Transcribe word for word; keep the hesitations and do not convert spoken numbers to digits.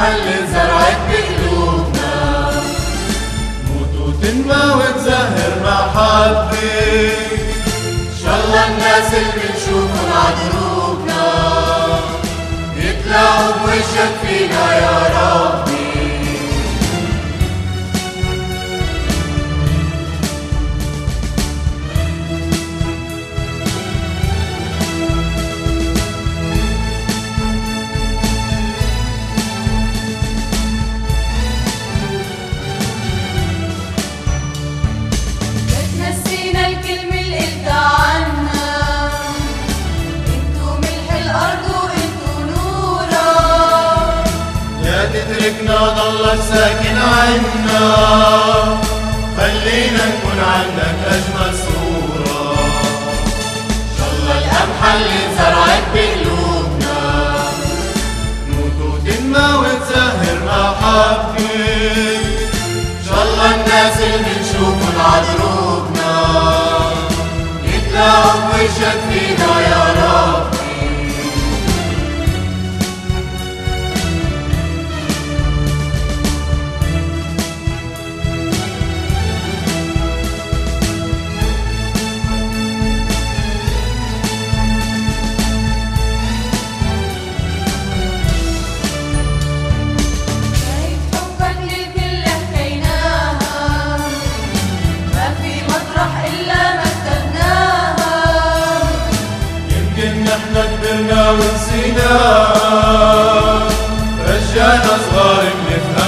اللي زرعت بقلوبنا، موت وتنمى وتزهر محبة. إن شاء الله الناس اللي بنشوفهم عدروبنا يتلاقوا بوجهك فينا يا ربي. تتركنا ضلك ساكن عنا، خلينا نكون عندك أجمل صورة. إن شاء الله القمحة اللي انزرعت بقلوبنا تموت وتنمى وتزهر محبة. إن شاء الله الناس اللي بنشوفهم عدروبنا يتلاقوا بوجهك فينا يا رب. نحن كبرنا ونسينا، رجعنا صغار بنفهم